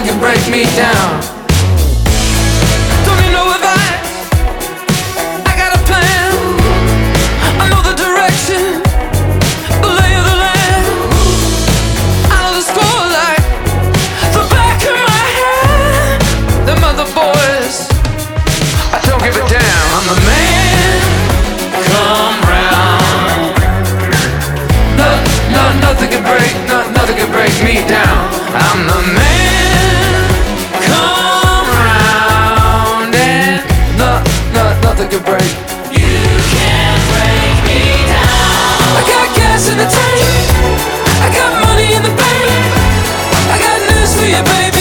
nothing can break me down. Don't need no advice, I got a plan. I know the direction, the lay of the land. I know the score like the back of my hand. Them other boys, I don't give a damn. I'm the man, come round. Nothing can break, nothing can break me down. I'm the man, come round, and nothing can break. You can't break me down. I got gas in the tank, I got money in the bank, I got news for you, baby.